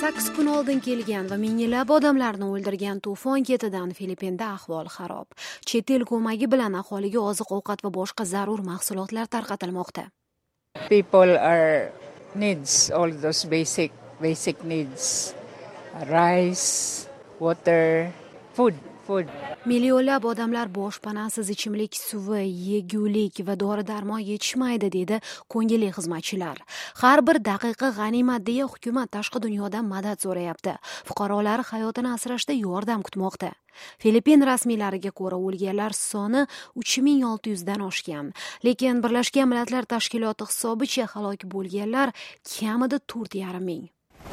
8 kun oldin kelgan va minglab odamlarni o'ldirgan to'fon ketidan Filippinda ahvol xarob. Chet el ko'magi bilan aholiga oziq-ovqat va boshqa zarur mahsulotlar tarqatilmoqda. People are needs all those basic needs. Rice, water, food. Millionlab odamlar boshpanasiz ichimlik suvi, yegulik va dori-darmon yetishmaydi, dedi ko'ngilli xizmatchilar. Har bir daqiqa g'animat deya hukumat tashqi dunyodan madad so'rayapti. Fuqarolar hayotini asrashda yordam kutmoqda. Filippin rasmiylariga ko'ra o'lganlar soni 3600 dan oshgan. Lekin Birlashgan Millatlar Tashkiloti hisobicha halok bo'lganlar kamida 4,5 ming.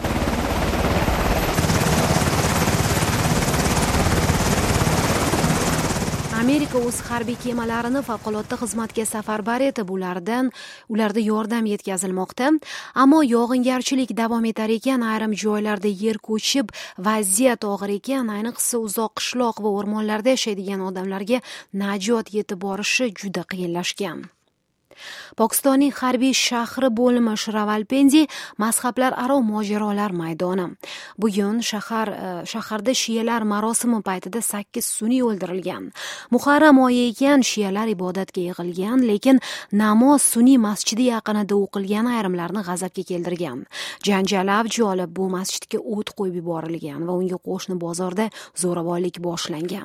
Amerika o'z harbiy kemalarini favqulodda xizmatga safarbar etib, ularda yordam yetkazilmoqda. Ammo yog'ingarchilik davom etar ekan, ayrim joylarda yer ko'chib, vaziyat og'ir ekan, ayniqsa uzoq qishloq va o'rmonlarda yashaydigan odamlarga najot yetib borishi juda qiyinlashgan. Pokistonning harbiy shahri bo'limi Rawalpindi mazhablar aro mojarolar maydoni. Bugun shaharda shiyalar marosimi paytida 8 sunniy o'ldirilgan. Muharram oyi ekan, shiyalar ibodatga yig'ilgan, lekin namoz sunniy masjidi yaqinida o'qilgani ayrimlarni g'azabga keltirgan. Janjal avj olib, bu masjidga o't qo'yib yuborilgan va unga qo'shni bozorda zo'ravonlik boshlangan.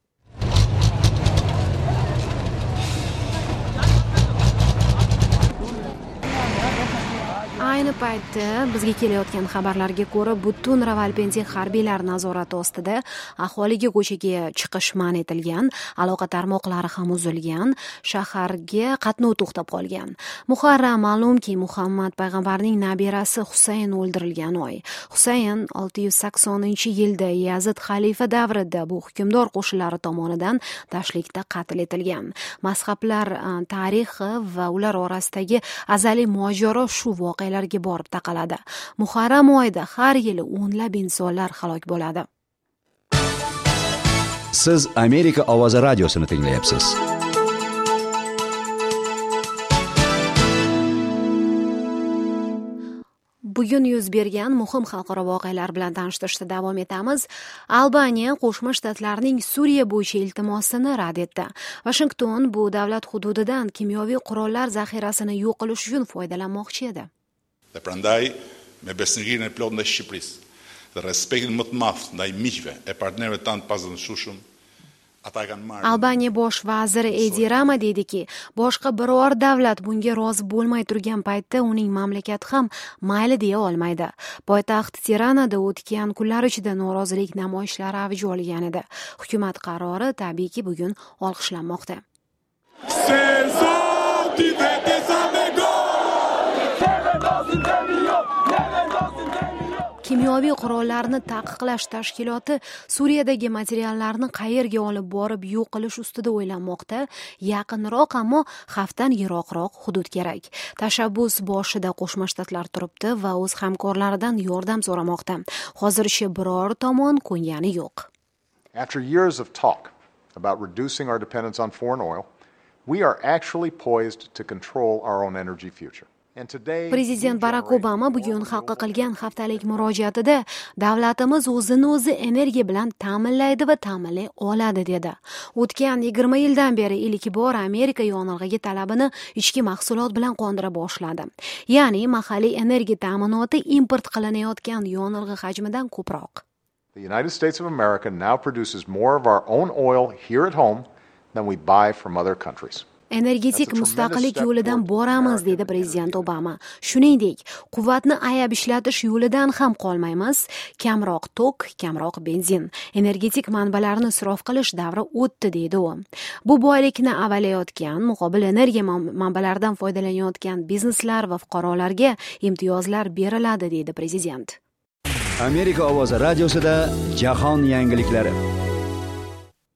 Ayni paytda bizga kelayotgan xabarlarga ko'ra, butun Rawalpindi harbiylar nazorati ostida, aholiga ko'chaga chiqish man etilgan, aloqa tarmoqlari ham uzilgan, shaharga qatnov to'xtab qolgan. Muharram ma'lumki, Muhammad payg'ambarning nabirasi Husayn o'ldirilgan oy. Husayn 680-yilda Yazid xalifa davrida bu hukmdor qo'shinlari tomonidan Dashlikda qatl etilgan. Mazhablar tarixi va ular orasidagi azaliy mojaro shu voqealarga borib taqaladi. Muharram oyida har yili o'nlab insonlar halok bo'ladi. Siz Amerika ovozi radiosini tinglayapsiz. Bugun yuz bergan muhim xalqaro voqealar bilan tanishtirishda davom etamiz. Albaniya Qo'shma Shtatlarning Suriya bo'yicha iltimosini rad etdi. Washington bu davlat hududidan kimyoviy qurollar zaxirasini yo'q qilish uchun foydalanmoqchi edi. Dhe prandaj me besnikinë e plotë ndaj Shqipërisë dhe respektin më të madh ndaj miqve e partnerëve tanë të pazëndshëm, ata kanë marrë. Albaniya bosh vaziri Edi Rama dediki, boshqa biror davlat bunga rozi bo'lmay turgan paytda uning mamlakati ham mayli deya olmaydi. Poytaxt Tiranada o'tgan kunlar ichida norozilik namoyishlari avj olgan edi. Hukumat qarori tabiiyki bugun olqishlanmoqda. Kimyoviy qurollarni taqiqlash tashkiloti Suriyadagi materiallarni qayerga olib borib yo'q qilish ustida o'ylanmoqda. Yaqinroq, ammo xavfdan yiroqroq hudud kerak. Tashabbus boshida Qo'shma Shtatlar turibdi va o'z hamkorlaridan yordam so'ramoqda. Hozircha biror tomon ko'ngani yo'q. After years of talk about reducing our dependence on foreign oil, we are actually poised to control our own energy future. Prezident Barack Obama bugun xalqqa qilgan haftalik murojaatida davlatimiz o'zini o'zi energiya bilan ta'minlaydi va ta'minlay oladi dedi. O'tgan 20 yildan beri ilk bor Amerika yonilg'iga talabini ichki mahsulot bilan qondira boshladi. Ya'ni mahalliy energiya ta'minoti import qilinayotgan yonilg'i hajmidan ko'proq. The United States of America now produces more of our own oil here at home than we buy from other countries. Energetik mustaqillik yo'lidan boramiz, dedi prezident Obama. Shuningdek, quvvatni ayab ishlatish yo'lidan ham qolmaymiz. Kamroq tok, kamroq benzin. Energetik manbalarni isrof qilish davri o'tdi, dedi u. Bu boylikni avalayotgan, muqobil energiya manbalaridan foydalanayotgan bizneslar va fuqarolarga imtiyozlar beriladi, dedi prezident. Amerika ovozi radiosida jahon yangiliklari.